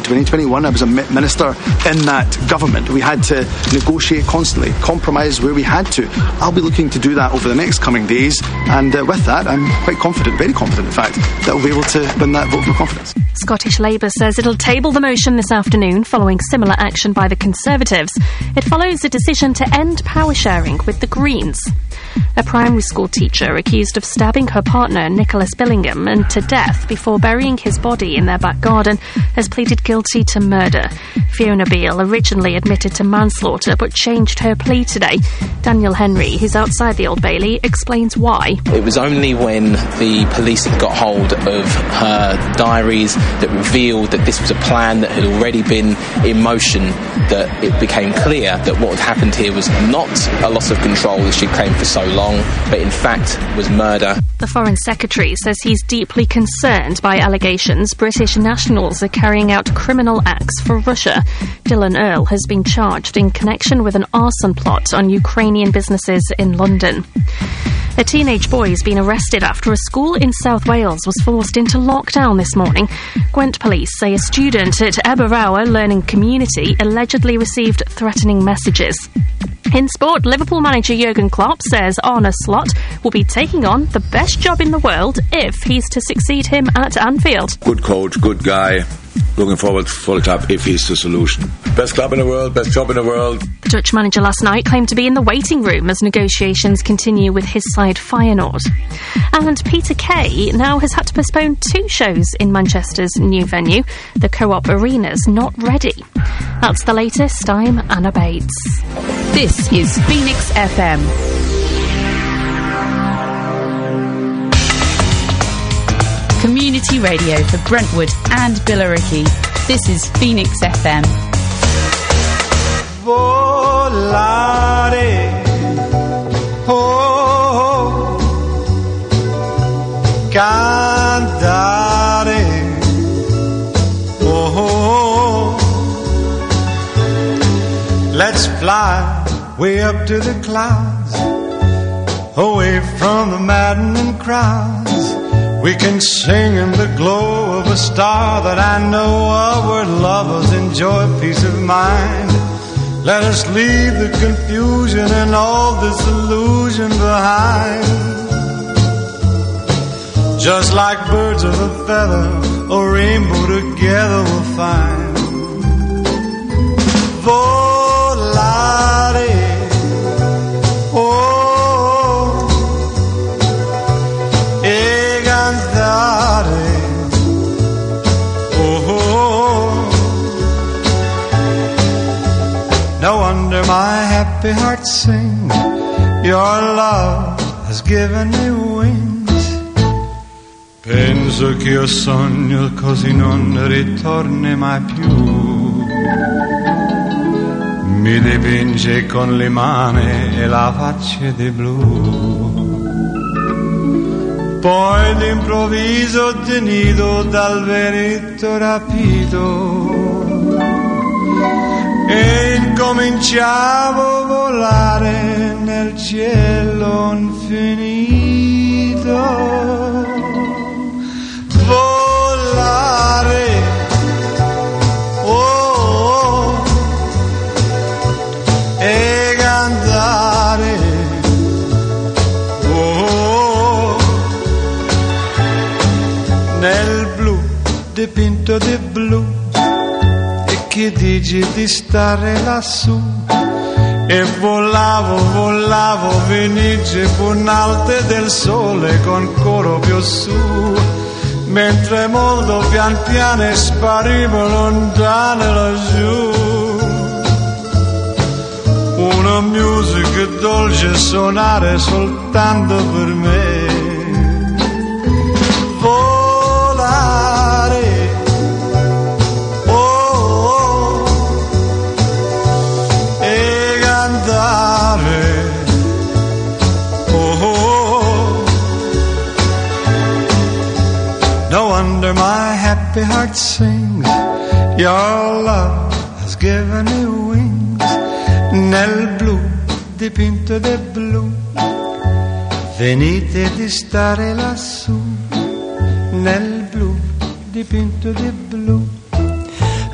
2021. I was a minister in that government. We had to negotiate constantly, compromise where we had to. I'll be looking to do that over the next coming days, and with that, I'm quite confident, very confident in fact, that we'll be able to win that vote of no confidence. Scottish Labour says it'll table the motion this afternoon following similar action by the Conservatives. It follows a decision to end power sharing with the Greens. A primary school teacher accused of stabbing her partner, Nicholas Billingham, and to death before burying his body in their back garden has pleaded guilty to murder. Fiona Beale originally admitted to manslaughter but changed her plea today. Daniel Henry, who's outside the Old Bailey, explains why. It was only when the police had got hold of her diaries that revealed that this was a plan that had already been in motion that it became clear that what had happened here was not a loss of control as she claimed for so long, but in fact was murder. The Foreign Secretary says he's deeply concerned by allegations British nationals are carrying out criminal acts for Russia. Dylan Earle has been charged in connection with an arson plot on Ukrainian businesses in London. A teenage boy has been arrested after a school in South Wales was forced into lockdown this morning. Gwent police say a student at Aberystwyth Learning Community allegedly received threatening messages. In sport, Liverpool manager Jurgen Klopp says Arne Slot will be taking on the best job in the world if he's to succeed him at Anfield. Good coach, good guy. Looking forward for the club if he's the solution. Best club in the world, best job in the world. The Dutch manager last night claimed to be in the waiting room as negotiations continue with his side Feyenoord. And Peter Kay now has had to postpone 2 shows in Manchester's new venue. The Co-op Arena's not ready. That's the latest. I'm Anna Bates. This is Phoenix FM. Community radio for Brentwood and Billericay. This is Phoenix FM. Volare, oh, cantare, oh, let's fly way up to the clouds, away from the maddening crowds. We can sing in the glow of a star that I know of, where lovers enjoy peace of mind. Let us leave the confusion and all disillusion behind. Just like birds of a feather, a rainbow together we'll find. Volare, oh, e cantare, oh. No wonder my happy heart sings. Your love has given me wings. Penso che io sogno così non ritorni mai più. Mi dipinge con le mani e la faccia di blu. Poi d'improvviso tenido dal vento rapito e incominciavo a volare nel cielo infinito. Volare, oh, e cantare, oh, nel blu dipinto di blu. Che dici di stare lassù? E volavo, venice punalte del sole con coro più su, mentre molto pian piano sparivo lontano laggiù. Una musica dolce suonare soltanto per me. My happy heart sings. Your love has given me wings. Nel blu dipinto di blu, venite di stare lassù. Nel blu dipinto di blu.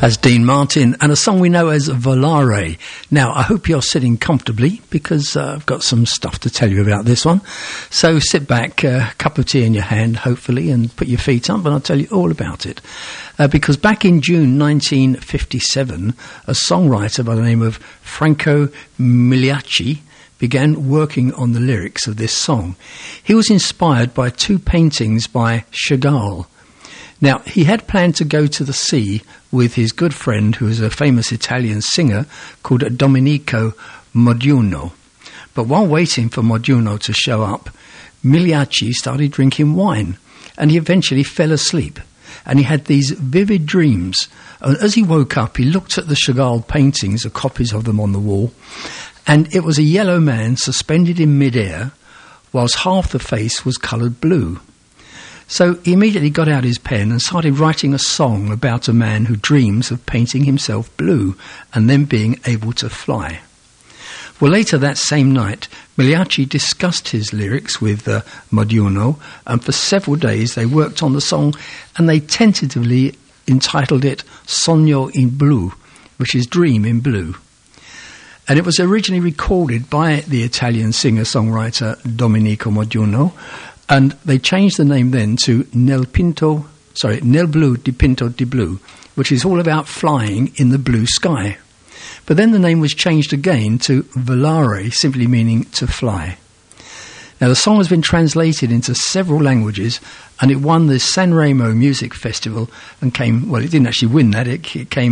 As Dean Martin, and a song we know as Volare. Now, I hope you're sitting comfortably, because I've got some stuff to tell you about this one. So sit back, a cup of tea in your hand, hopefully, and put your feet up, and I'll tell you all about it. Because back in June 1957, a songwriter by the name of Franco Migliacci began working on the lyrics of this song. He was inspired by two paintings by Chagall. Now, he had planned to go to the sea with his good friend, who is a famous Italian singer called Domenico Modugno. But while waiting for Modugno to show up, Migliacci started drinking wine, and he eventually fell asleep. And he had these vivid dreams. And as he woke up, he looked at the Chagall paintings, the copies of them on the wall, and it was a yellow man suspended in midair, whilst half the face was coloured blue. So he immediately got out his pen and started writing a song about a man who dreams of painting himself blue and then being able to fly. Well, later that same night, Migliacci discussed his lyrics with Modugno, and for several days they worked on the song, and they tentatively entitled it Sogno in Blu, which is Dream in Blue. And it was originally recorded by the Italian singer-songwriter Domenico Modugno, and they changed the name then to Nel Blu dipinto di blu, which is all about flying in the blue sky. But then the name was changed again to Volare, simply meaning to fly. Now, the song has been translated into several languages, and it won the Sanremo Music Festival and came, well, it didn't actually win that, it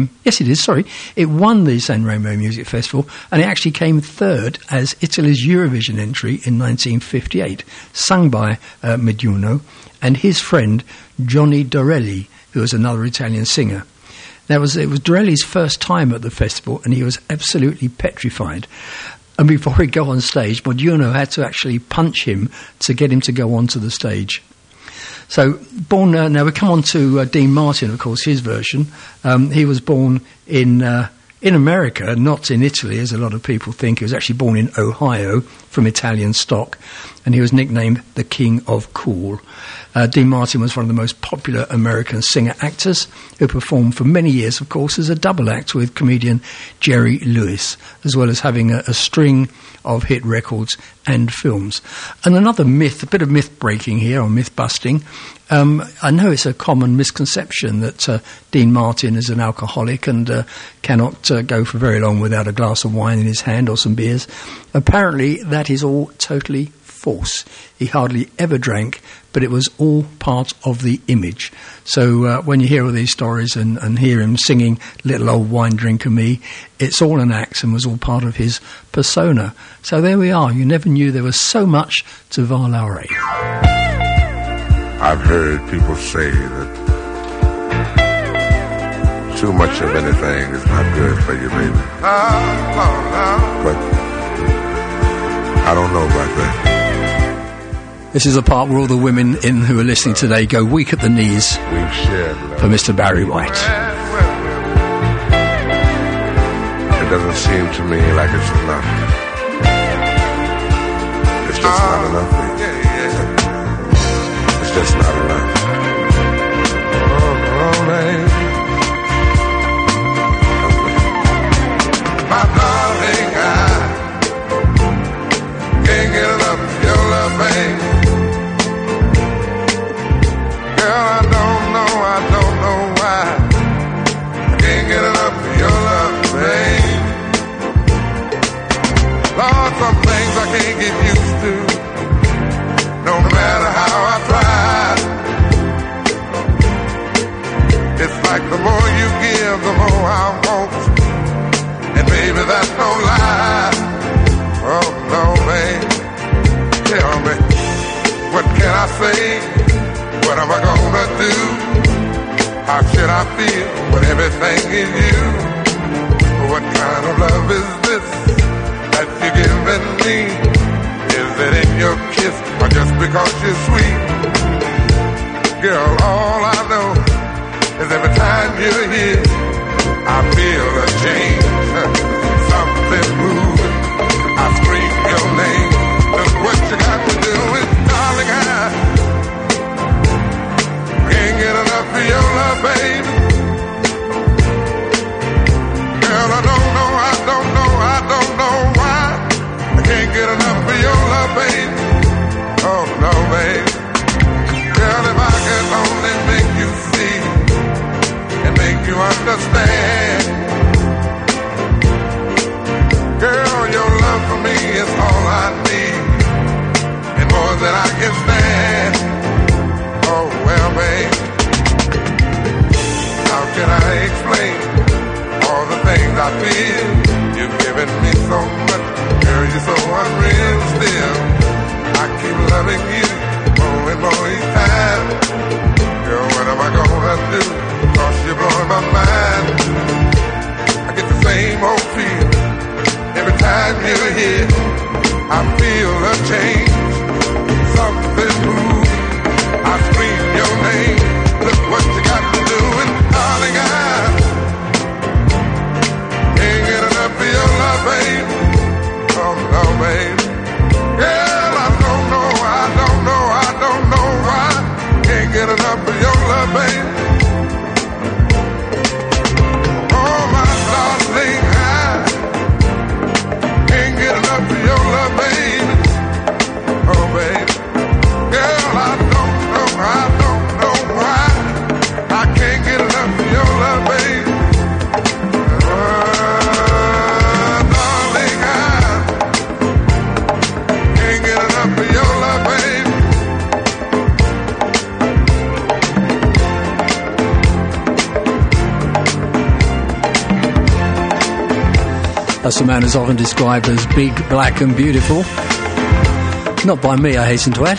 won the Sanremo Music Festival, and it actually came third as Italy's Eurovision entry in 1958, sung by Modugno and his friend Johnny Dorelli, who was another Italian singer. Now, it was Dorelli's first time at the festival, and he was absolutely petrified. And before he'd go on stage, Modugno had to actually punch him to get him to go onto the stage. So, now we come on to Dean Martin, of course, his version. He was born in America, not in Italy, as a lot of people think. He was actually born in Ohio from Italian stock, and he was nicknamed the King of Cool. Dean Martin was one of the most popular American singer-actors who performed for many years, of course, as a double act with comedian Jerry Lewis, as well as having a string of hit records and films. And another myth, a bit of myth-breaking here, or myth-busting. I know it's a common misconception that Dean Martin is an alcoholic and cannot go for very long without a glass of wine in his hand or some beers. Apparently, that is all totally false. He hardly ever drank, but it was all part of the image. So when you hear all these stories and hear him singing Little Old Wine Drinker Me, it's all an act and was all part of his persona. So there we are. You never knew there was so much to Volare. I've heard people say that too much of anything is not good for you, baby. But I don't know about that. This is the part where all the women who are listening today go weak at the knees for Mr. Barry White. It doesn't seem to me like it's enough. It's just not enough, baby. It's just not enough. Oh, baby. My darling, I can't get enough of your love, baby. Girl, I don't know why I can't get enough of your love, baby. Lord, some things I can't get used to, no matter how I try. It's like the more you give, the more I want, and baby, that's no lie. Oh, no, baby, tell me, what can I say? What am I gonna do? How should I feel when everything is you? What kind of love is this that you're giving me? Is it in your kiss or just because you're sweet? Girl, all I know is every time you're here, I feel a change, something moving. I scream your name. Look what you got to do with, darling, I can't get enough of your love, baby. understand. Girl, your love for me is all I need, and more than I can stand. Oh, well, babe, how can I explain all the things I feel? You've given me so much, girl, you're so unreal still. I keep loving you more and more each time. Girl, what am I gonna do? 'Cause you're blowing my mind. I get the same old feeling every time you're here. I feel a change, something moves. I scream your name. Look what you got to do, and darling, I can't get enough of your love, babe. Oh no, babe. Girl, I don't know why. Can't get enough of your love, babe. Oh, my darling, I can't get enough of your love, babe. Oh, babe. Girl, I don't know why. I can't get enough of your love, babe. Darling, I can't get enough of your love, babe. That's a man who's often described as big, black and beautiful. Not by me, I hasten to add.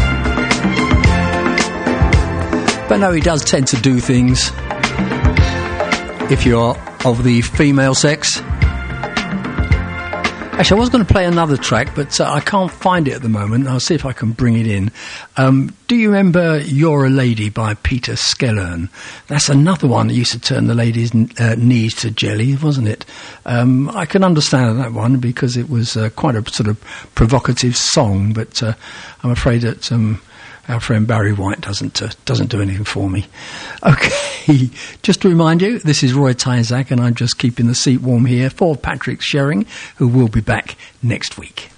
But no, he does tend to do things, if you're of the female sex. Actually, I was going to play another track, but I can't find it at the moment. I'll see if I can bring it in. Do you remember You're a Lady by Peter Skellern? That's another one that used to turn the ladies' knees to jelly, wasn't it? I can understand that one because it was quite a sort of provocative song, but I'm afraid that our friend Barry White doesn't do anything for me. Okay, just to remind you, this is Roy Tyzak, and I'm just keeping the seat warm here for Patrick Sherring, who will be back next week.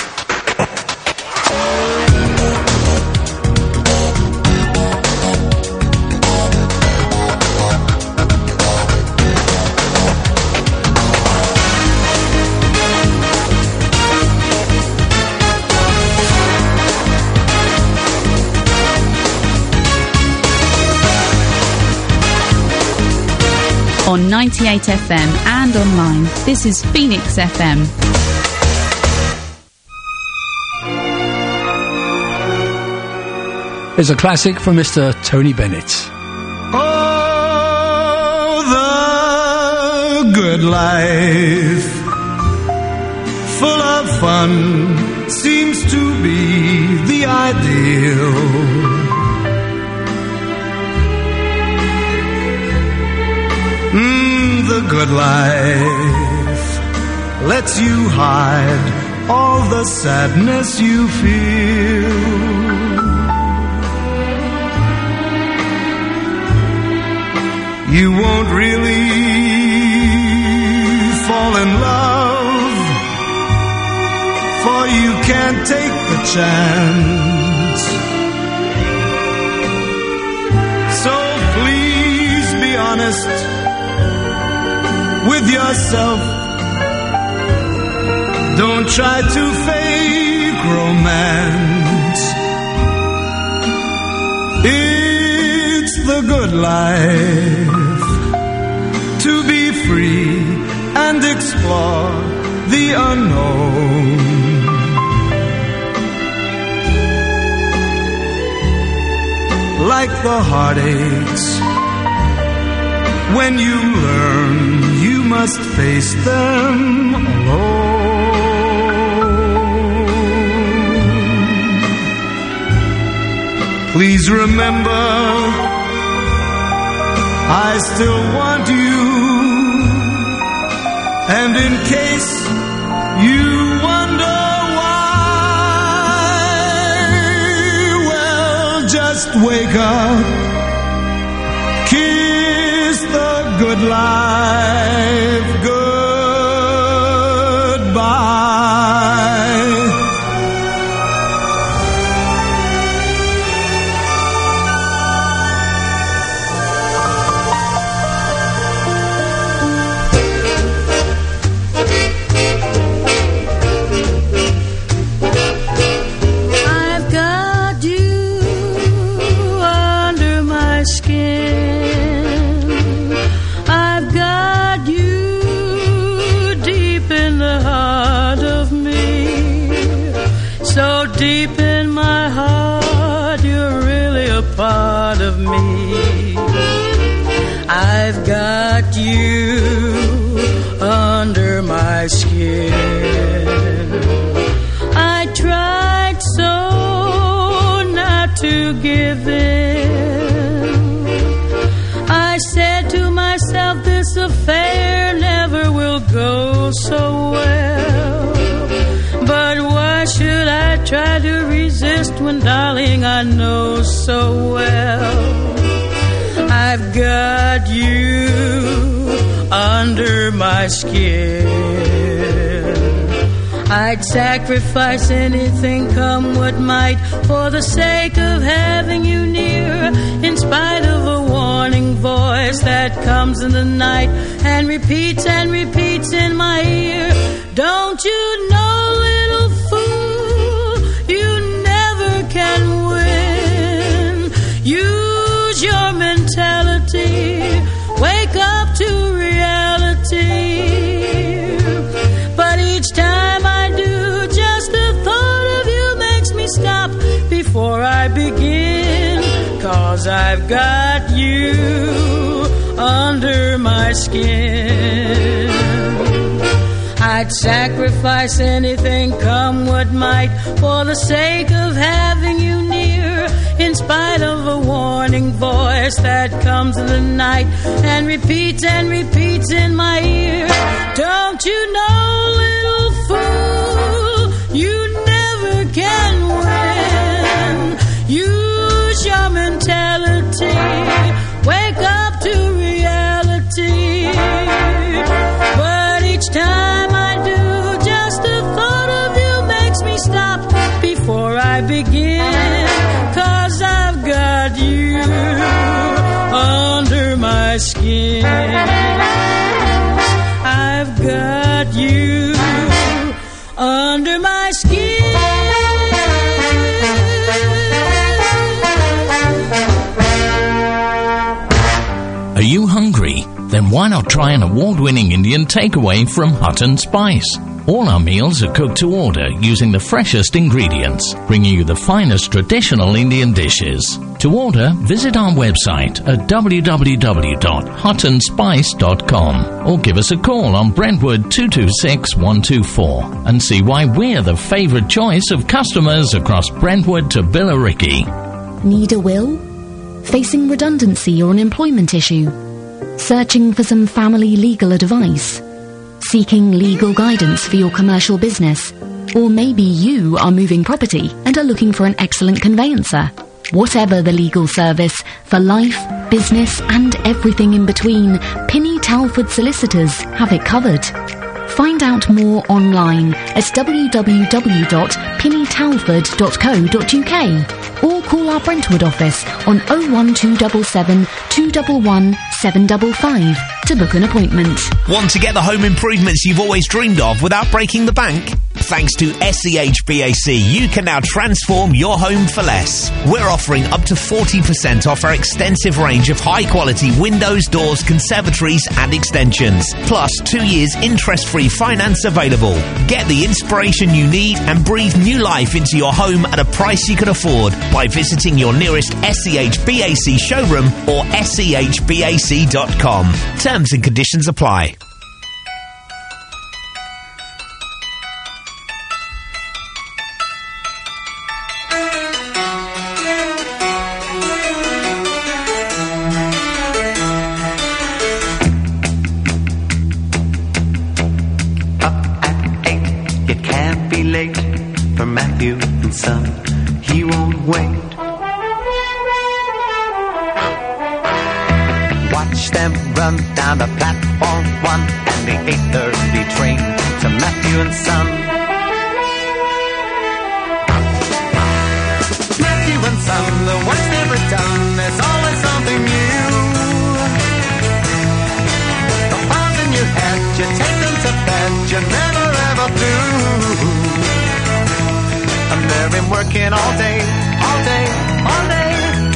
On 98 FM and online, this is Phoenix FM. Here's a classic from Mr. Tony Bennett. Oh, the good life, full of fun, seems to be the ideal. The good life lets you hide all the sadness you feel. You won't really fall in love, for you can't take the chance. So please be honest with yourself. Don't try to fake romance. It's the good life to be free and explore the unknown. Like the heartaches, when you learn you must face them alone. Please remember, I still want you, and in case you wonder why, well, just wake up, kiss the good life goodbye. me. I've got you under my skin. I tried so not to give in. I said to myself, this affair never will go so well. But why should I try to resist when, darling, I know so well I've got you under my skin. I'd sacrifice anything, come what might, for the sake of having you near, in spite of a warning voice that comes in the night and repeats in my ear. Don't you know, little fool, you never can win. Use your mentality, wake up to reality. But each time I do, just the thought of you makes me stop before I begin. 'Cause I've got you under my skin. I'd sacrifice anything, come what might, for the sake of having you near, in spite of a warning voice that comes in the night and repeats in my ear. Don't you know, little fool, you never can win. Use your mentality, wake up to reality. But each time I do, just the thought of you makes me stop before I begin. 'Cause I've got you under my skin. I've got you under my skin. Are you hungry? Then why not try an award-winning Indian takeaway from Hutton Spice? All our meals are cooked to order using the freshest ingredients, bringing you the finest traditional Indian dishes. To order, visit our website at www.huttonspice.com or give us a call on Brentwood 226 124 and see why we're the favourite choice of customers across Brentwood to Billericay. Need a will? Facing redundancy or an employment issue? Searching for some family legal advice? Seeking legal guidance for your commercial business? Or maybe you are moving property and are looking for an excellent conveyancer? Whatever the legal service, for life, business and everything in between, Pinny Talford Solicitors have it covered. Find out more online at www.pinnytalford.co.uk or call our Brentwood office on 01277 211 755 to book an appointment. Want to get the home improvements you've always dreamed of without breaking the bank? Thanks to SEHBAC, you can now transform your home for less. We're offering up to 40% off our extensive range of high-quality windows, doors, conservatories and extensions. Plus 2 years interest-free finance available. Get the inspiration you need and breathe new life into your home at a price you can afford by visiting your nearest SEHBAC showroom or SEHBAC.com. Terms and conditions apply. Matthew and Son, he won't wait. Watch them run down the platform 1 and the 8:30 train to Matthew and Son. Matthew and Son, the work's never done, there's always something new. The files in your head, you take them to bed, you never ever do. And they've been working all day, all day, all day.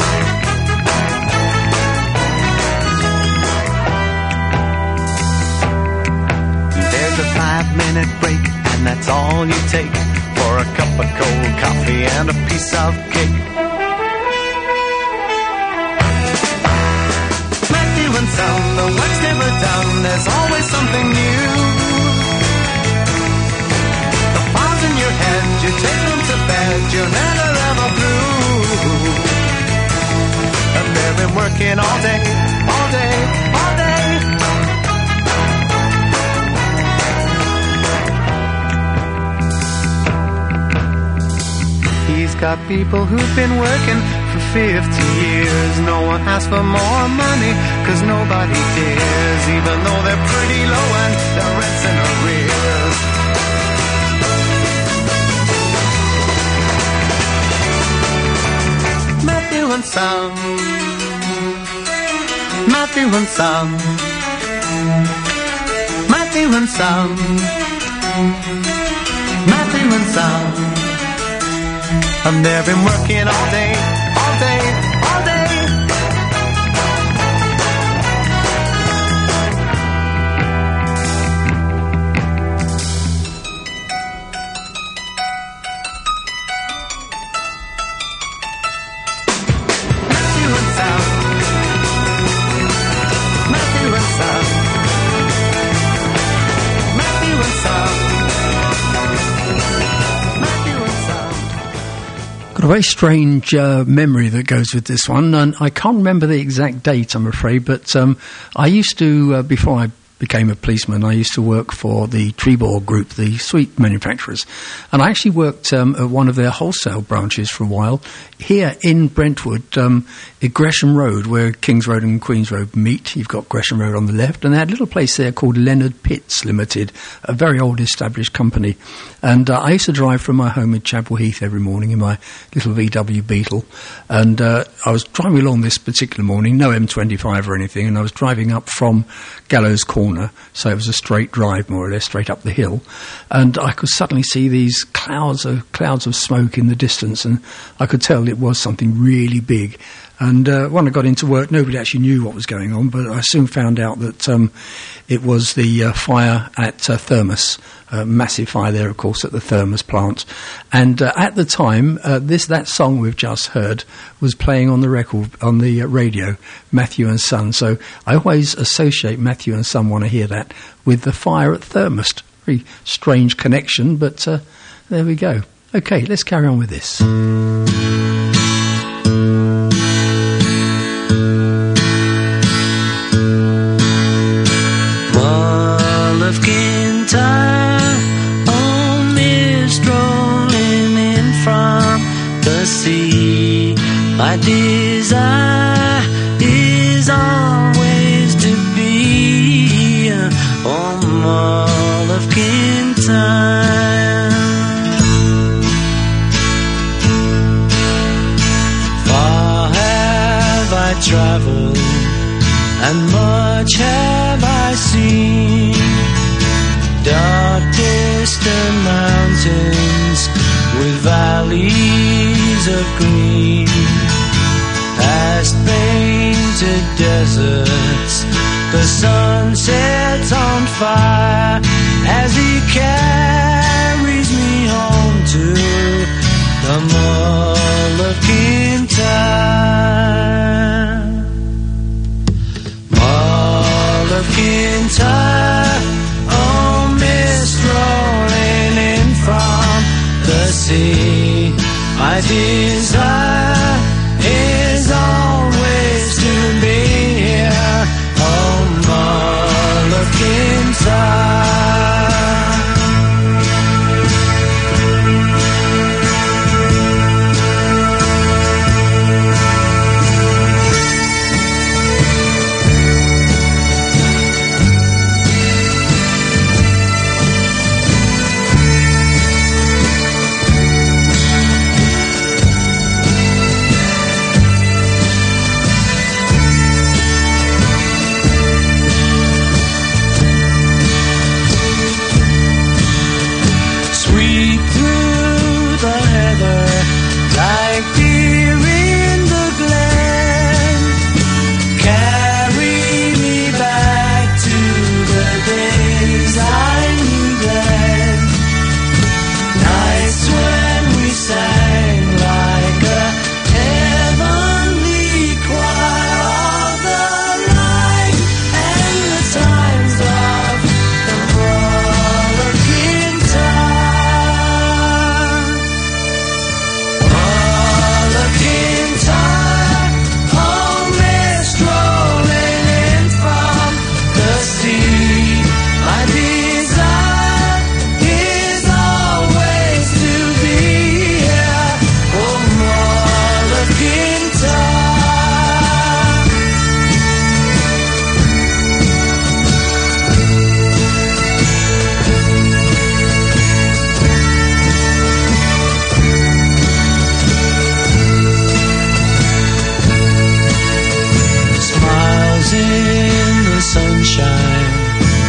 There's a 5-minute break, and that's all you take for a cup of cold coffee and a piece of cake. the work's never done, there's always something new. The file's in your head, you take them to bed, you're never ever blue. And they've been working all day, all day, all day. He's got people who've been working for 50 years. No one asks for more money, 'cause nobody dares, even though they're pretty low and their rent's in arrears. Matthew and Son, Matthew and Son, Matthew and Son, Matthew and Son. And they've been working all day, all day, all day. Matthew and Son, Matthew and Son, Matthew and Son. Got a very strange memory that goes with this one, and I can't remember the exact date, I'm afraid, but I used to, before I became a policeman, I used to work for the Trebor Group, the sweet manufacturers, and I actually worked at one of their wholesale branches for a while here in Brentwood, at Gresham Road, where Kings Road and Queens Road meet. You've got Gresham Road on the left, and they had a little place there called Leonard Pitts Limited, a very old established company. And I used to drive from my home in Chapel Heath every morning in my little VW Beetle, and I was driving along this particular morning, no M25 or anything, and I was driving up from Gallows Corner, so it was a straight drive more or less, straight up the hill, and I could suddenly see these clouds of smoke in the distance, and I could tell it was something really big. And when I got into work, nobody actually knew what was going on, but I soon found out that it was the fire at Thermos, massive fire there, of course, at the Thermos plant. And at the time, that song we've just heard was playing on the radio, Matthew and Son. So I always associate Matthew and Son when I hear that with the fire at Thermos. Very strange connection, but there we go. Okay, let's carry on with this. Of Kintyre, oh, mist rolling in from the sea. My desire is always to be on Mull of Kintyre. Far have I travelled, and much have I seen. Dark distant mountains with valleys of green, past painted deserts, the sun sets on fire as he carries me home to the Mull of Kintyre. Mull of Kintyre, rolling in from the sea. My desire is always to be here on Mull of Kintyre.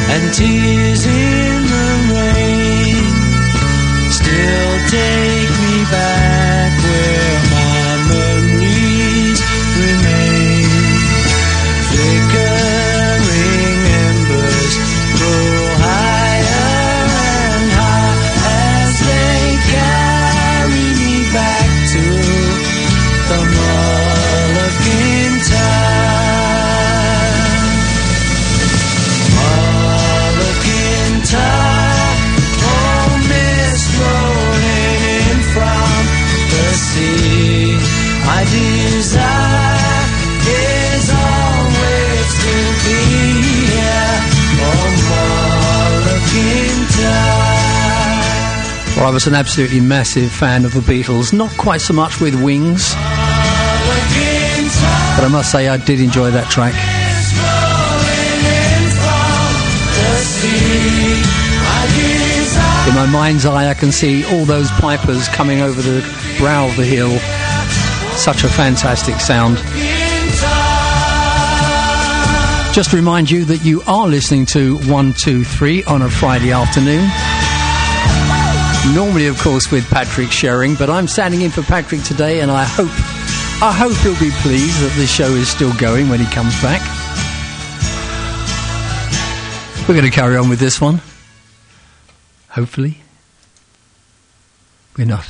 and tears in the rain still take me back where my memories remain. Flickering embers grow higher and high as they carry me back to the Mulligan time. Mulligan time, oh mist rolling in from the sea. My desire is always to be here, oh Mulligan time. Well, I was an absolutely massive fan of the Beatles, not quite so much with Wings, but I must say I did enjoy that track. In my mind's eye I can see all those pipers coming over the brow of the hill. Such a fantastic sound. Just to remind you that you are listening to 123 on a Friday afternoon. Normally, of course, with Patrick Shering, but I'm standing in for Patrick today, and I hope he'll be pleased that this show is still going when he comes back. We're going to carry on with this one. Hopefully. We're not.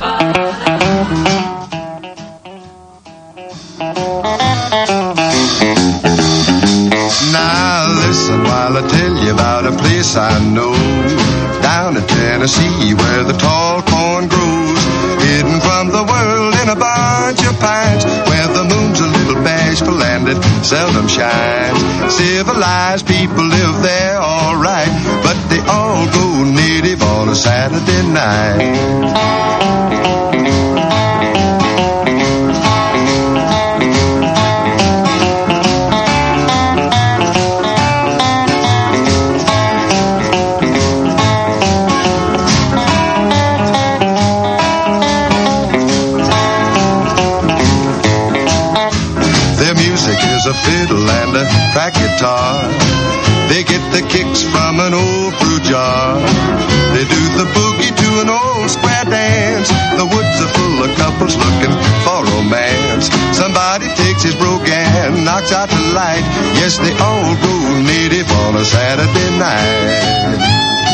Now listen while I tell you about a place I know down in Tennessee where the tall corn grows, hidden from the world in a bunch of pines, where the moon's a little bashful and it seldom shines. Civilized people live there all right, but they all go native on a Saturday night. A fiddle and a crack guitar. They get the kicks from an old brew jar. They do the boogie to an old square dance. The woods are full of couples looking for romance. Somebody takes his brogue and knocks out the light. Yes, they all go native on a Saturday night.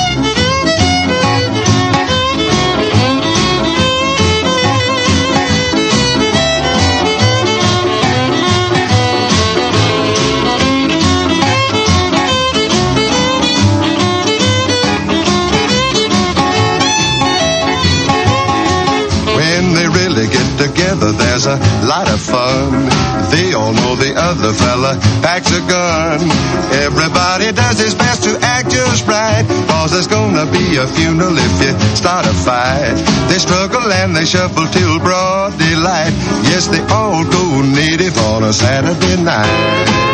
Together there's a lot of fun. They all know the other fella packs a gun. Everybody does his best to act just right, cause there's gonna be a funeral if you start a fight. They struggle and they shuffle till broad daylight. Yes, they all go native on a Saturday night.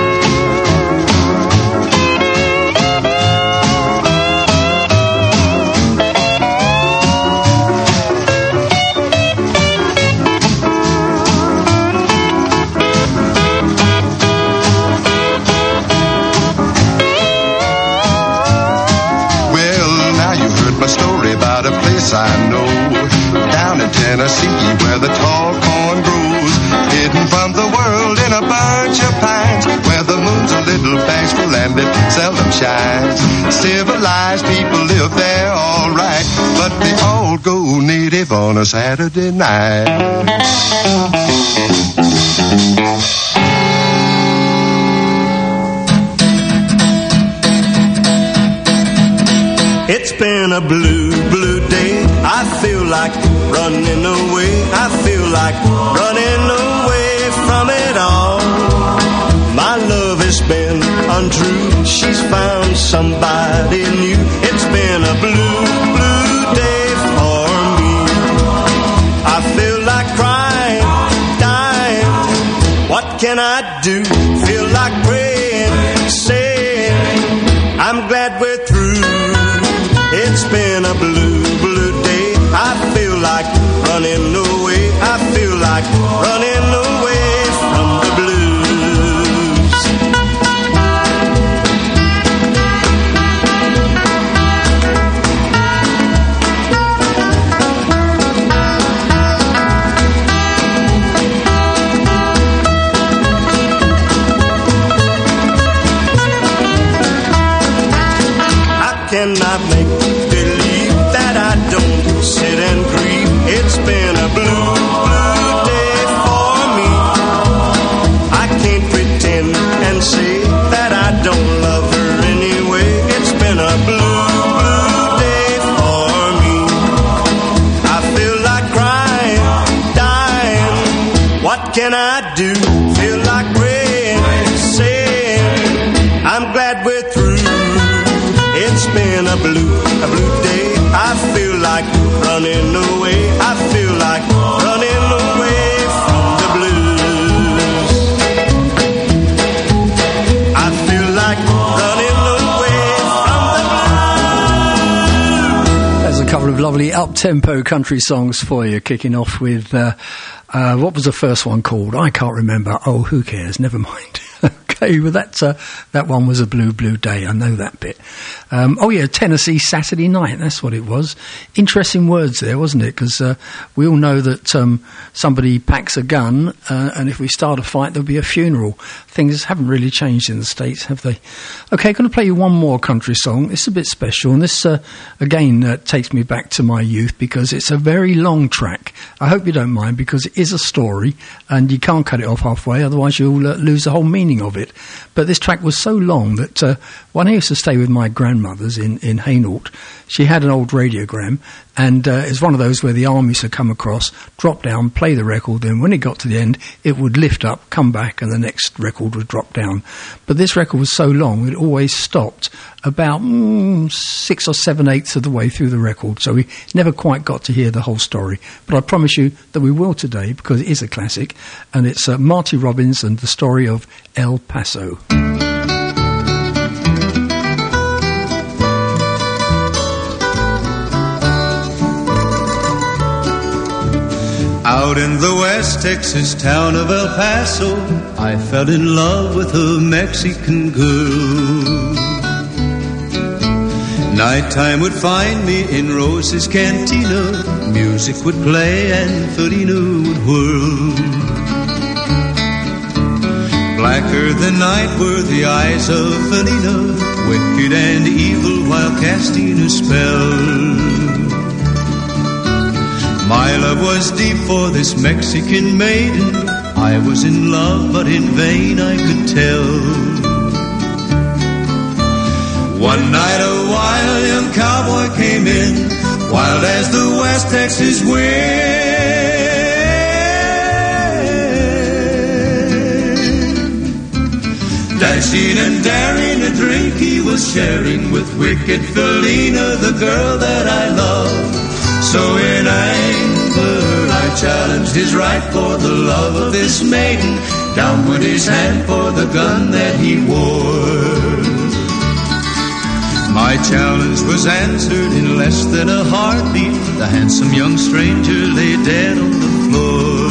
I know down in Tennessee where the tall corn grows, hidden from the world in a bunch of pines, where the moon's a little bashful and it seldom shines. Civilized people live there all right, but they all go native on a Saturday night. It's been a blue, blue day. I feel like running away. I feel like running away from it all. My love has been untrue. She's found somebody new. It's been a blue, blue day for me. I feel like crying, dying. What can I do? Feel like praying, saying I'm glad we're through. It's been a blue, blue day. I feel like running away. I feel like running away from the blues. can I make believe that I don't sit and grieve? It's been a blue, blue day for me. I can't pretend and say that I don't love her anyway. It's been a blue, blue day for me. I feel like crying, dying. What can I do? Feel like praying, saying I'm glad we're through. It's been a blue day. I feel like running away. I feel like running away from the blues. I feel like running away from the blues. There's a couple of lovely up-tempo country songs for you, kicking off with, what was the first one called? I can't remember. Oh, who cares? Never mind. Okay, well, that one was a blue, blue day. I know that bit. Oh, yeah, Tennessee Saturday Night. That's what it was. Interesting words there, wasn't it? Because we all know that somebody packs a gun, and if we start a fight, there'll be a funeral. Things haven't really changed in the States, have they? Okay, I'm going to play you one more country song. It's a bit special, and this, again, takes me back to my youth because it's a very long track. I hope you don't mind because it is a story, and you can't cut it off halfway, otherwise you'll lose the whole meaning of it. But this track was so long that when I used to stay with my grandmother's in Hainault, she had an old radiogram, and it's one of those where the arm used to come across, drop down, play the record, then when it got to the end, it would lift up, come back, and the next record would drop down. But this record was so long, it always stopped about 6 or 7/8 of the way through the record, so we never quite got to hear the whole story. But I promise you that we will today, because it is a classic, and it's Marty Robbins and the story of El Paso. Out in the West Texas town of El Paso, I fell in love with a Mexican girl. Nighttime would find me in Rose's Cantina. Music would play and Felina would whirl. Blacker than night were the eyes of Felina, wicked and evil while casting a spell. My love was deep for this Mexican maiden. I was in love, but in vain I could tell. One night a wild young cowboy came in, wild as the West Texas wind. Dashing and daring, a drink he was sharing with wicked Felina, the girl that I love. So in anger I challenged his right for the love of this maiden. Down went his hand for the gun that he wore. My challenge was answered in less than a heartbeat. The handsome young stranger lay dead on the floor.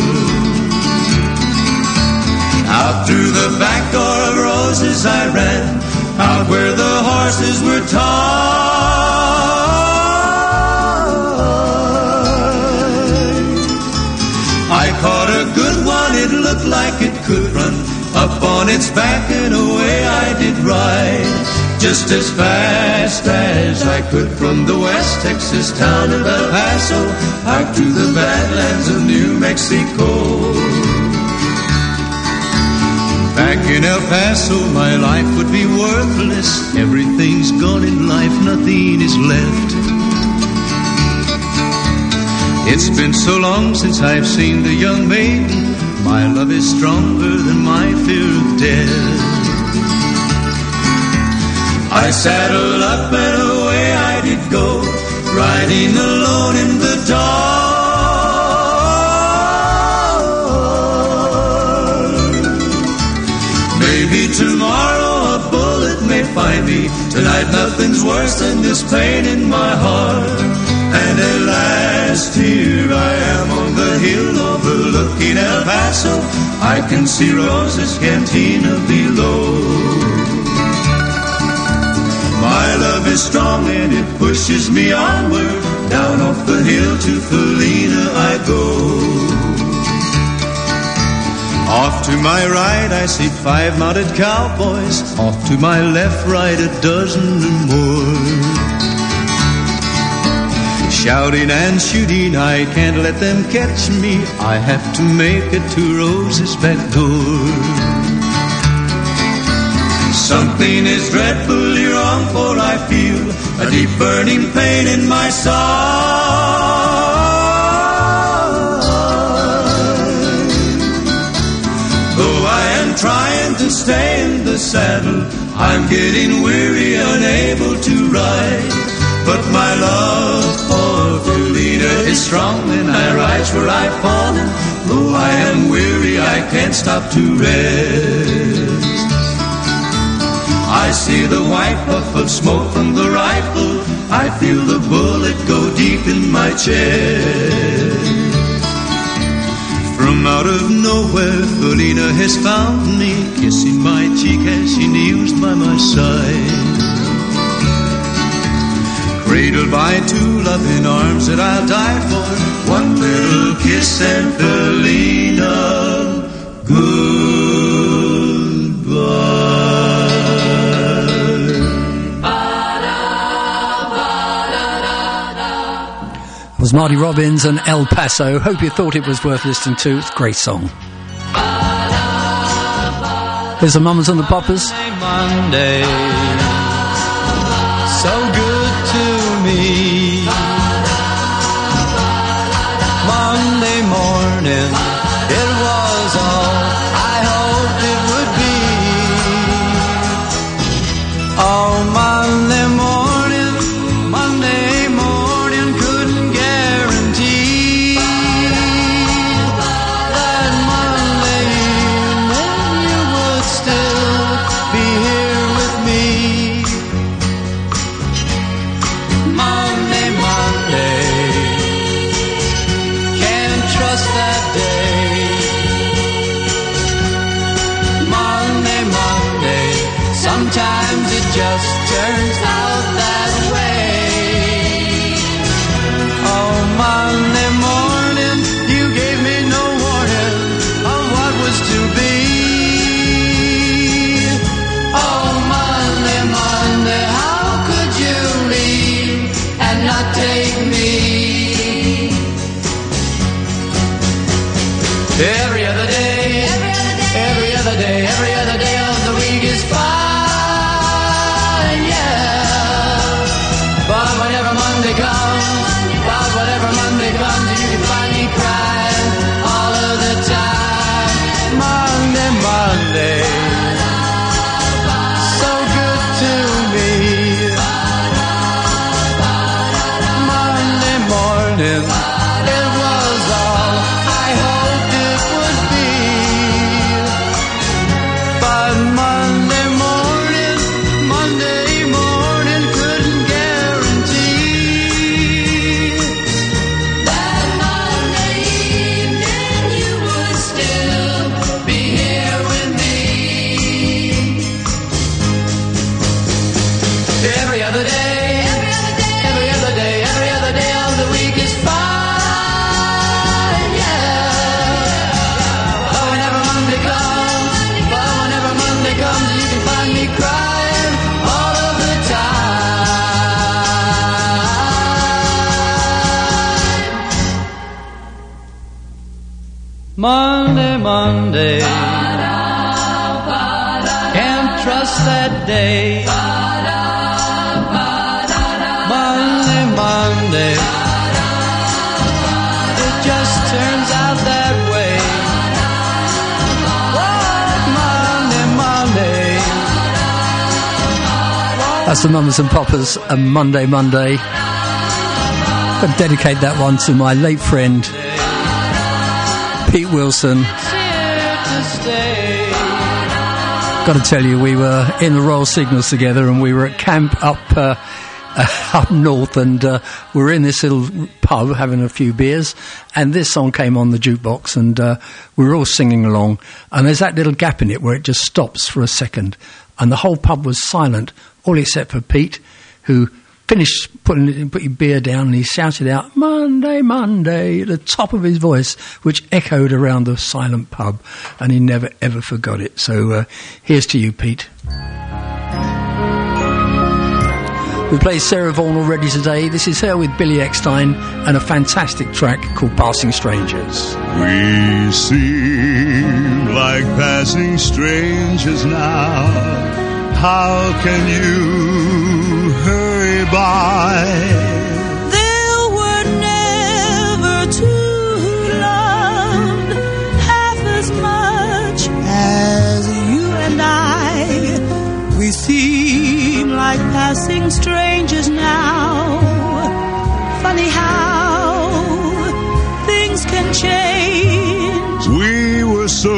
Out through the back door of Roses I ran, out where the horses were tied. I caught a good one, it looked like it could run. Up on its back and away I did ride, just as fast as I could from the West Texas town of El Paso out to the badlands of New Mexico. Back in El Paso my life would be worthless. Everything's gone in life, nothing is left. It's been so long since I've seen the young maiden. My love is stronger than my fear of death. I saddled up and away I did go, riding alone in the dark. Maybe tomorrow a bullet may find me. Tonight nothing's worse than this pain in my heart. And at last here I am on the hill overlooking El Paso. I can see Rose's Cantina below. My love is strong and it pushes me onward. Down off the hill to Felina I go. Off to my right I see 5 mounted cowboys. Off to my left, right, a dozen or more. Shouting and shooting, I can't let them catch me. I have to make it to Rose's back door. Something is dreadfully wrong, for I feel a deep burning pain in my side. Though I am trying to stay in the saddle, I'm getting weary, unable to ride. But my love for Felina is strong, and I rise where I've fallen. Though I am weary, I can't stop to rest. I see the white puff of smoke from the rifle. I feel the bullet go deep in my chest. From out of nowhere, Felina has found me, kissing my cheek as she kneels by my side. Cradled by two loving arms that I'll die for. One little kiss and Felina, goodbye. It was Marty Robbins and El Paso. Hope you thought it was worth listening to. It's a great song. Here's the Mamas and the Papas. Monday, so good to me. Monday morning, it was all I hoped it would be. Oh, Monday morning couldn't guarantee that Monday evening you would still be here with me. Monday, can't trust that day. Monday, sometimes it just turns out that way. Oh, Monday morning, you gave me no warning of what was to be. Oh, Monday, how could you leave and not take me? Every other day, every other day of the week is fine, yeah. But whenever Monday comes, you can find me crying all of the time. Monday, so good to me. Monday morning, it was all I hoped it would be. But Monday morning couldn't guarantee that Monday evening you would still be here with me. Every other day of the week is fine, yeah. But whenever Monday comes, you can find me crying all of the time. Monday, can't trust that day. Monday, it just turns out that way. Monday. That's the Mamas and Papas and Monday. I'd dedicate that one to my late friend Pete Wilson. Got to tell you, we were in the Royal Signals together, and we were at camp up north, and we were in this little pub having a few beers, and this song came on the jukebox, and we were all singing along, and there's that little gap in it where it just stops for a second, and the whole pub was silent, all except for Pete, who finished put your beer down, and he shouted out, Monday, at the top of his voice, which echoed around the silent pub, and he never ever forgot it. So here's to you, Pete. We played Sarah Vaughan already today. This is her with Billy Eckstine and a fantastic track called Passing Strangers. We seem like passing strangers now. How can you hurry by? There were never two who loved half as much as you and I. We seem like passing strangers now. Funny how things can change. We were so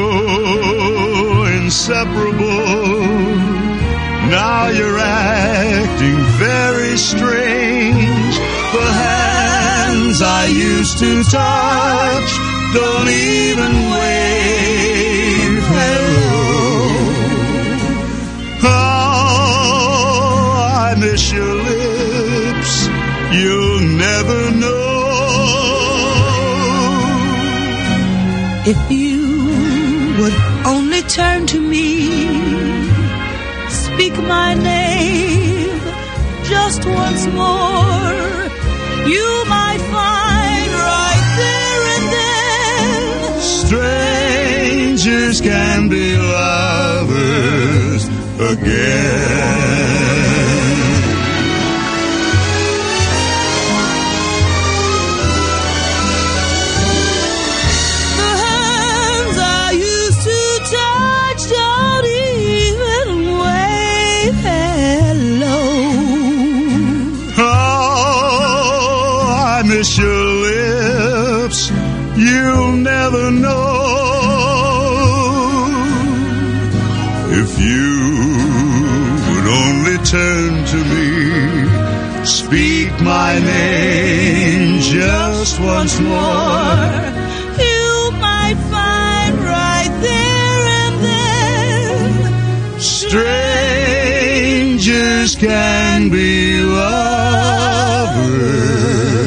inseparable. Now you're acting very strange. The hands I used to touch don't even wave hello. Oh, I miss your lips. You'll never know. If you would only turn to me, speak my name just once more, you might find right there and then strangers can be lovers again. Your lips, you'll never know. If you would only turn to me, speak my name just once more, you might find right there and then strangers can be lovers.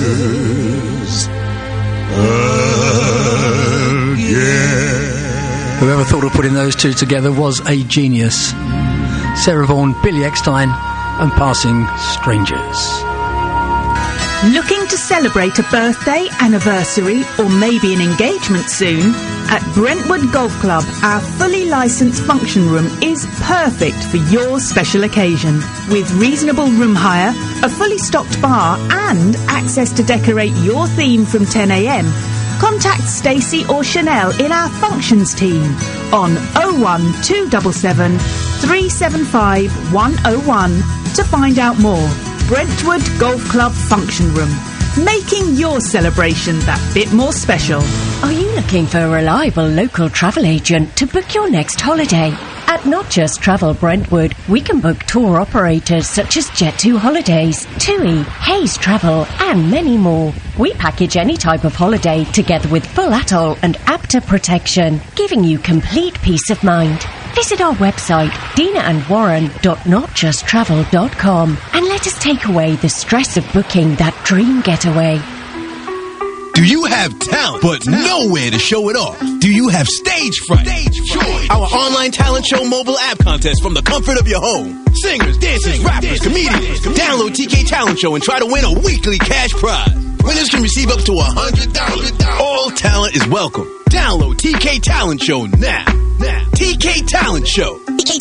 Whoever thought of putting those two together was a genius. Sarah Vaughan, Billy Eckstine, and Passing Strangers. Looking to celebrate a birthday, anniversary, or maybe an engagement soon? At Brentwood Golf Club, our fully licensed function room is perfect for your special occasion. With reasonable room hire, a fully stocked bar, and access to decorate your theme from 10 a.m, contact Stacey or Chanel in our functions team on 01277 375 101 to find out more. Brentwood Golf Club Function Room, making your celebration that bit more special. Are you looking for a reliable local travel agent to book your next holiday? At Not Just Travel Brentwood, we can book tour operators such as Jet2 Holidays, TUI, Hayes Travel, and many more. We package any type of holiday together with full atoll and APTA protection, giving you complete peace of mind. Visit our website, dinaandwarren.notjusttravel.com, and let us take away the stress of booking that dream getaway. Do you have talent, but nowhere to show it off? Do you have stage fright? Our online talent show mobile app contest from the comfort of your home. Singers, dancers, rappers, comedians. Download TK Talent Show and try to win a weekly cash prize. Winners can receive up to $100. All talent is welcome. Download TK Talent Show now. TK Talent Show. TK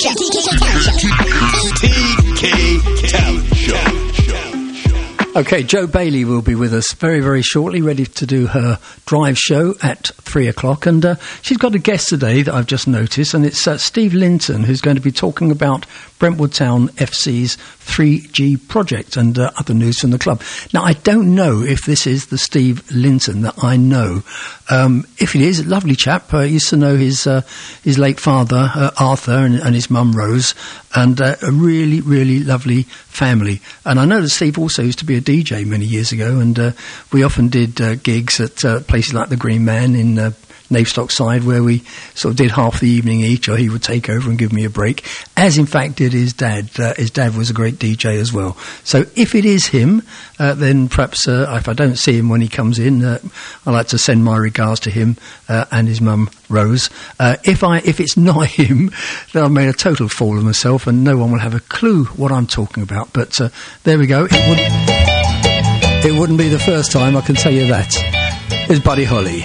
Talent Show. Okay, Jo Bailey will be with us very, very shortly, ready to do her drive show at 3 o'clock. And she's got a guest today that I've just noticed, and it's Steve Linton, who's going to be talking about Brentwood Town FC's 3G project and other news from the club. Now, I don't know if this is the Steve Linton that I know. If it is, a lovely chap. I used to know his late father, Arthur, and his mum, Rose, and a really, really lovely family. And I know that Steve also used to be a DJ many years ago, and we often did gigs at places like the Green Man in Navestock side, where we sort of did half the evening each, or he would take over and give me a break, as in fact did his dad. His dad was a great DJ as well. So if it is him, then perhaps if I don't see him when he comes in, I'd like to send my regards to him and his mum, Rose. If it's not him, then I've made a total fool of myself, and no one will have a clue what I'm talking about. But there we go. It wouldn't be the first time, I can tell you that. It's Buddy Holly.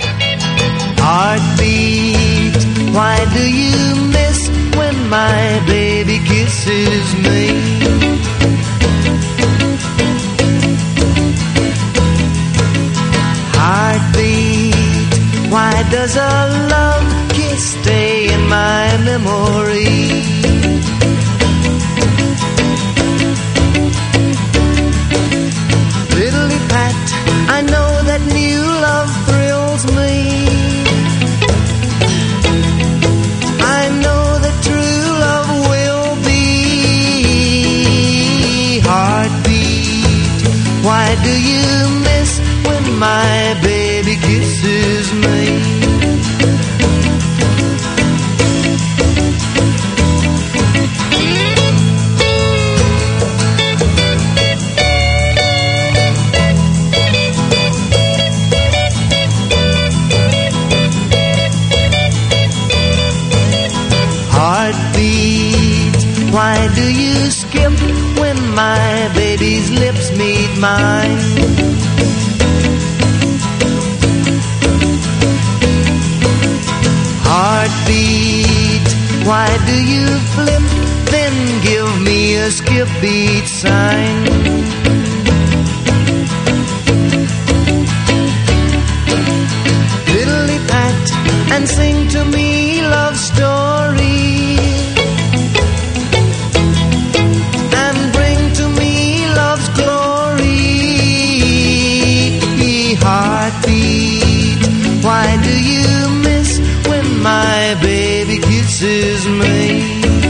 Heartbeat, why do you miss when my baby kisses me? Heartbeat, why does a love kiss stay in my memory? Little Pat, I know that new love thrills me. I know that true love will be. Heartbeat, why do you miss when my baby kisses me? Heartbeat, why do you skip when my baby's lips meet mine? Heartbeat, why do you flip, then give me a skip beat sign? Diddly pat and sing to me love story. And bring to me love's glory. Heartbeat, why do you miss when my baby kisses me?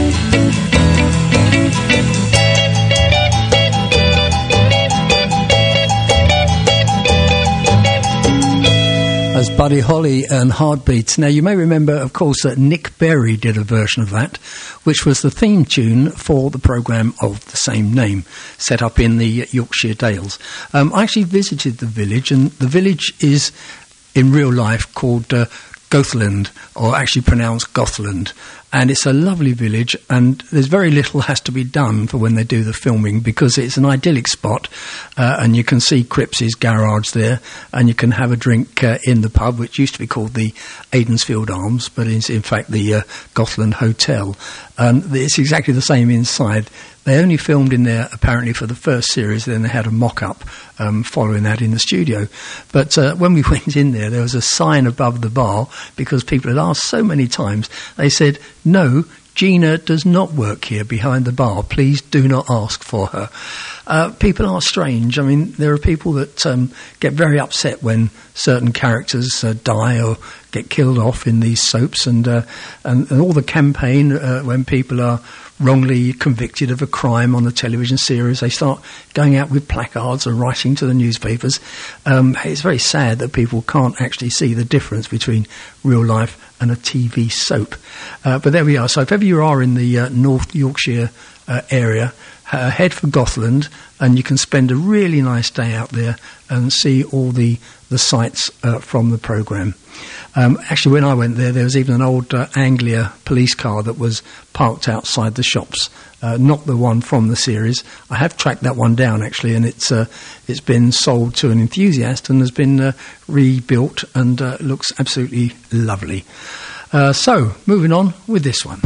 As Buddy Holly and Heartbeats. Now, you may remember, of course, that Nick Berry did a version of that, which was the theme tune for the programme of the same name, set up in the Yorkshire Dales. I actually visited the village, and the village is, in real life, called Gothland, or actually pronounced Gothland. And it's a lovely village, and there's very little has to be done for when they do the filming, because it's an idyllic spot, and you can see Cripps' garage there, and you can have a drink in the pub, which used to be called the Aidensfield Arms, but is in fact the Gothland Hotel. It's exactly the same inside. They only filmed in there, apparently, for the first series, then they had a mock-up following that in the studio. But when we went in there was a sign above the bar, because people had asked so many times. They said, "No, Gina does not work here behind the bar. Please do not ask for her." People are strange. I mean, there are people that get very upset when certain characters die or get killed off in these soaps, and all the campaign when people are wrongly convicted of a crime on a television series, they start going out with placards and writing to the newspapers. It's very sad that people can't actually see the difference between real life and a TV soap. But there we are. So if ever you are in the North Yorkshire area, head for Gothland, and you can spend a really nice day out there and see all the sights from the programme. Actually, when I went there was even an old Anglia police car that was parked outside the shops, not the one from the series. I have tracked that one down, actually, and it's been sold to an enthusiast and has been rebuilt and looks absolutely lovely. So, moving on with this one.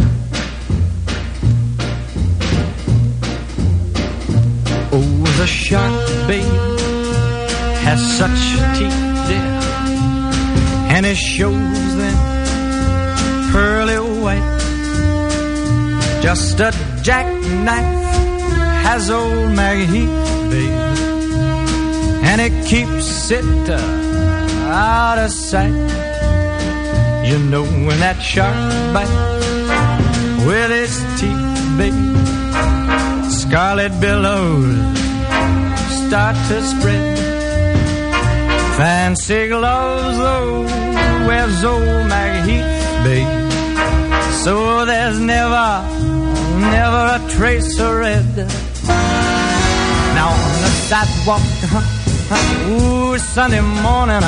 Oh, the shark, babe, has such teeth, dear, and it shows them pearly white. Just a jackknife has old Maggie Heath, babe, and it keeps it out of sight. You know when that shark bites with its teeth, babe, scarlet billows start to spread. Fancy gloves, though, where's old Maggie Heath, babe? So there's never a trace of red. Now on the sidewalk, ooh, Sunday morning,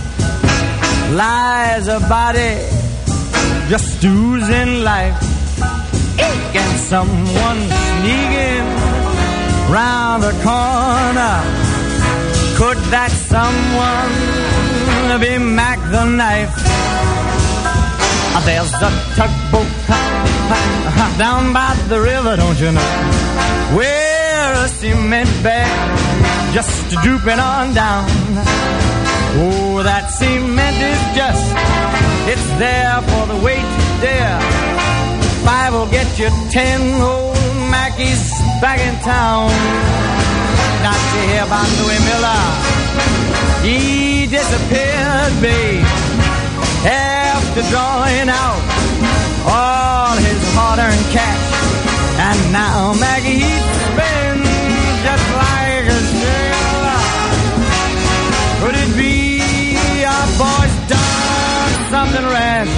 lies a body just oozing life. And someone sneaking round the corner. Could that someone be Mac the Knife? There's a tugboat down by the river, don't you know, where a cement bag just drooping on down. Oh, that cement is just, it's there for the weight to dare. 5 will get you 10, old Mackie's back in town. Not to hear about Louis Miller, he disappeared, babe, after drawing out all his hard-earned cash. And now Maggie spins just like a sailor. Could it be our boy's done something rash?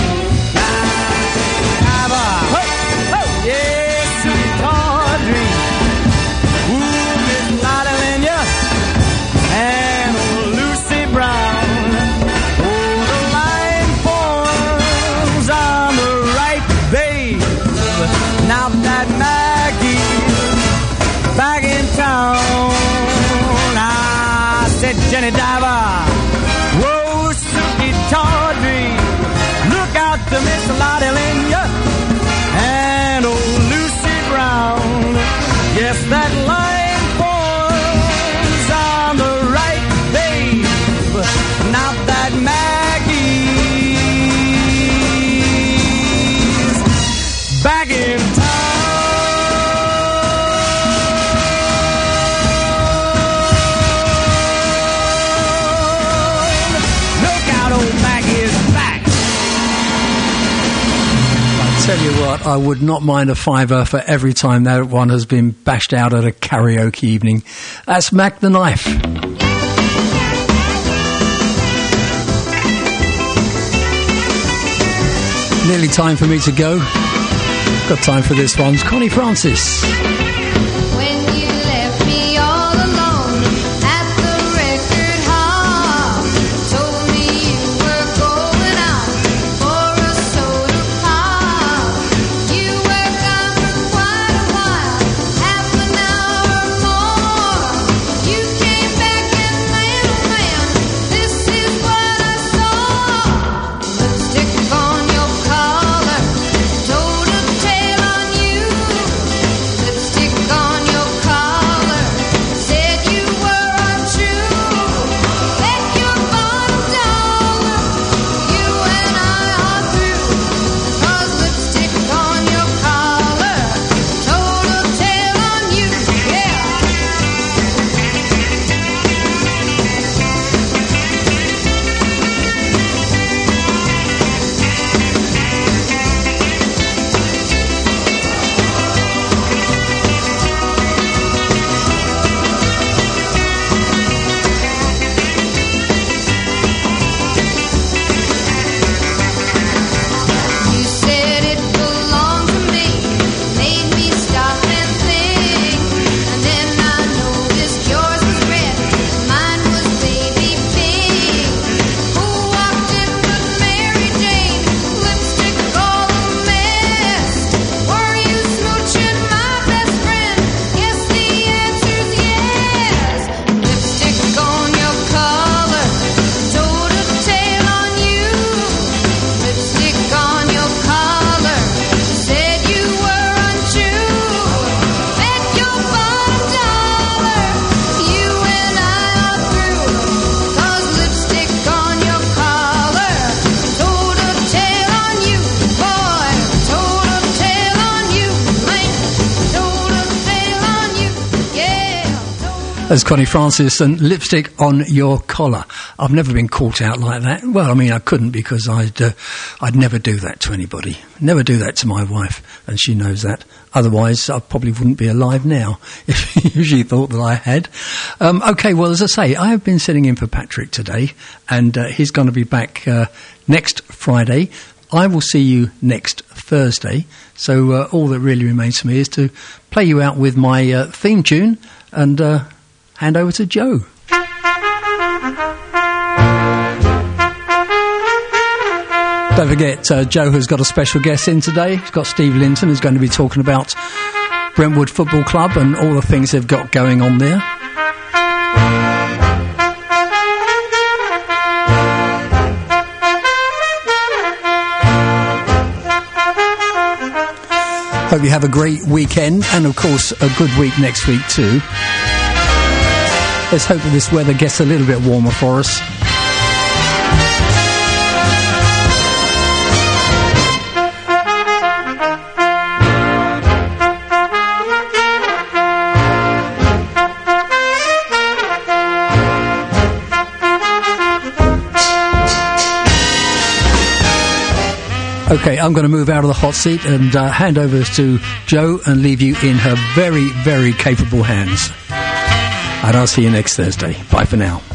Yes, sweet Tawdry, ooh, Miss Lotta Lenya, and old Lucy Brown. Oh, the line forms on the right, babe. Now that Maggie's back in town. I said, Jenny Diver, whoa, Suki Tawdry, look out to Miss Lotta Lenya and old Lucy Brown. Yes, that line forms on the right, babe. Now that Maggie's back in town. Look out, old Maggie's back. Tell you what, I would not mind a $5 for every time that one has been bashed out at a karaoke evening. That's Mac the Knife. Nearly time for me to go. Got time for this one. It's Connie Francis. Lipstick As Connie Francis and Lipstick on Your Collar. I've never been caught out like that. Well, I mean, I couldn't because I'd never do that to anybody. Never do that to my wife, and she knows that. Otherwise, I probably wouldn't be alive now if she thought that I had. Okay, well, as I say, I have been sitting in for Patrick today, and he's going to be back next Friday. I will see you next Thursday. So all that really remains for me is to play you out with my theme tune and hand over to Joe. Don't forget, Joe has got a special guest in today. He's got Steve Linton, who's going to be talking about Brentwood Football Club and all the things they've got going on there. Hope you have a great weekend and, of course, a good week next week too. Let's hope that this weather gets a little bit warmer for us. Okay, I'm going to move out of the hot seat and hand over to Jo and leave you in her very, very capable hands. And I'll see you next Thursday. Bye for now.